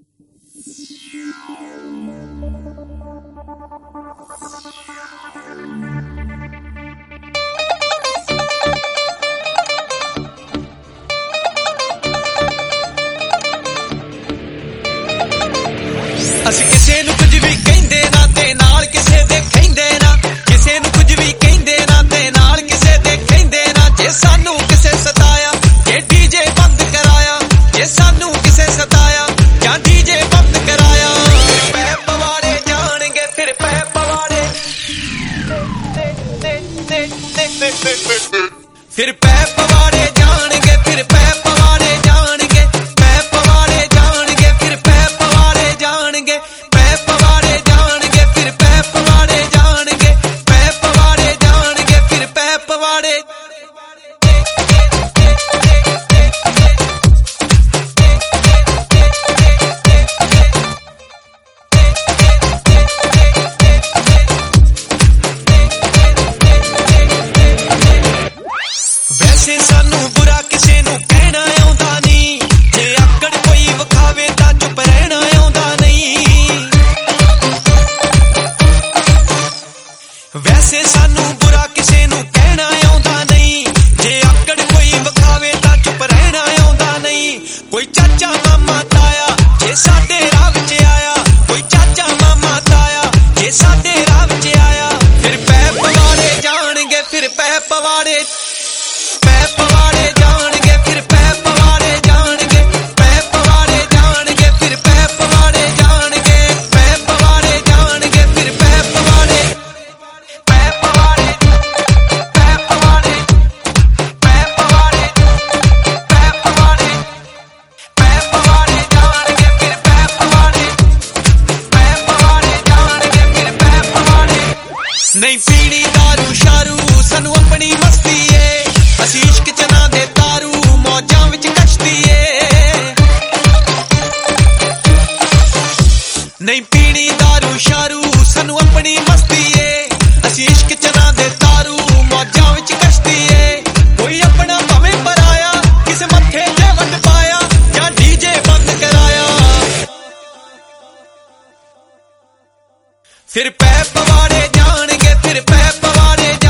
ਅਸੀਂ ਕਿਸੇ ਨੂੰ ਕੁਝ ਵੀ ਕਹਿੰਦੇ ਨਾ ਤੇ ਨਾਲ ਕਿਸੇ ਦੇ ਖੈਂਦੇ ਨਾ, ਕਿਸੇ ਨੂੰ ਕੁਝ ਵੀ ਕਹਿੰਦੇ ਨਾ ਤੇ ਨਾਲ ਕਿਸੇ ਦੇ ਖੈਂਦੇ ਨਾ। ਜੇ ਸਾਨੂੰ ਕਿਸੇ ਸਤਾਇਆ ਜੇ ਡੀਜੇ ਬੰਦ ਕਰਾਇਆ, ਜੇ ਸਾਨੂੰ ਕਿਸੇ ਸਤਾਇਆ ਜਾਂ ਡੀਜੇ ਬੰਦ ਕਰਾਇਆ, ਪੈ ਪਵਾੜੇ ਜਾਣਗੇ ਫਿਰ ਪੈ ਪਵਾੜੇ, ਫਿਰ ਪੈ ਪਵਾੜੇ ਜਾਣਗੇ ਫਿਰ ਪੈ ਪਵਾੜੇ ਜਾਣਗੇ, ਪੈ ਪਵਾੜੇ ਜਾਣਗੇ ਫਿਰ ਪੈ ਪਵਾੜੇ ਜਾਣਗੇ, ਪੈ ਪਵਾੜੇ ਜਾਣਗੇ ਫਿਰ ਪੈ ਪਵਾੜੇ ਜਾਣਗੇ, ਪੈ ਪਵਾੜੇ ਜਾਣਗੇ ਫਿਰ ਪੈ ਪਵਾੜੇ। ਵੈਸੇ ਸਾਨੂੰ ਬੁਰਾ ਕਿਸੇ ਨੂੰ ਕਹਿਣਾ ਆਉਂਦਾ ਨਹੀਂ, ਜੇ ਆਕੜ ਕੋਈ ਵਿਖਾਵੇ ਤਾਂ ਚੁੱਪ ਰਹਿਣਾ ਆਉਂਦਾ ਨਹੀਂ। ਵੈਸੇ ਸਾਨੂੰ ਬੁਰਾ ਕਿਸੇ ਨੂੰ ਕਹਿਣਾ ਆਉਂਦਾ ਨਹੀਂ, ਜੇ ਆਕੜ ਕੋਈ ਵਿਖਾਵੇ ਤਾਂ ਚੁੱਪ ਰਹਿਣਾ ਆਉਂਦਾ ਨਹੀਂ। ਕੋਈ ਚਾਚਾ ਮਾਮਾ ਤਾਇਆ ਜੇ ਸਾਡੇ ਰਾਹ ਵਿੱਚ ਆਇਆ, ਕੋਈ ਚਾਚਾ ਮਾਮਾ ਤਾਇਆ ਜੇ ਸਾਡੇ ਰਾਹ ਵਿੱਚ ਆਇਆ, ਫਿਰ ਪੈ ਪਵਾੜੇ ਜਾਣਗੇ ਫਿਰ ਪੈ ਪਵਾੜੇ, ਪੈ ਪਵਾੜੇ ਜਾਣਗੇ ਫਿਰ ਪੈ ਪਵਾੜੇ ਜਾਣਗੇ, ਪੈ ਪਵਾੜੇ ਜਾਣਗੇ ਫਿਰ ਪੈ ਪਵਾੜੇ ਜਾਣਗੇ, ਪੈ ਪਵਾੜੇ ਜਾਣਗੇ ਫਿਰ ਪੈ ਪਵਾੜੇ, ਪੈ ਪਵਾੜੇ ਪੈ ਪਵਾੜੇ ਪੈ ਪਵਾੜੇ ਪੈ ਪਵਾੜੇ, ਪੈ ਪਵਾੜੇ ਜਾਣਗੇ ਫਿਰ ਪੈ ਪਵਾੜੇ, ਪੈ ਪਵਾੜੇ ਜਾਣਗੇ ਫਿਰ ਪੈ ਪਵਾੜੇ। ਨਹੀਂ ਪੀਣੀ ਦਾਰੂ ਸ਼ਾਰੂ ਸਾਨੂੰ ਆਪਣੀ ਮਸਤੀ ਏ, ਅਸੀਂ ਇਸ਼ਕ ਚ ਨਾ ਦੇ ਤਾਰੂ ਮੌਜਾਂ ਵਿੱਚ ਕਸ਼ਤੀ ਏ। ਨਹੀਂ ਪੀਣੀ ਦਾਰੂ ਸ਼ਾਰੂ ਸਾਨੂੰ ਆਪਣੀ ਮਸਤੀ ਏ, ਅਸੀਂ ਇਸ਼ਕ ਚ ਨਾ ਦੇ ਤਾਰੂ ਮੌਜਾਂ ਵਿੱਚ ਕਸ਼ਤੀ ਏ। ਕੋਈ ਆਪਣਾ ਭਾਵੇਂ ਪਰਾਇਆ ਕਿਸੇ ਮੱਥੇ ਤੇ ਵੱਟ ਪਾਇਆ ਜਾਂ ਡੀਜੇ ਬੰਦ ਕਰਾਇਆ, ਫਿਰ ਪੈ ਪਵਾੜੇ ਜਾਣਗੇ ਫਿਰ ਪੈ ਪਵਾੜੇ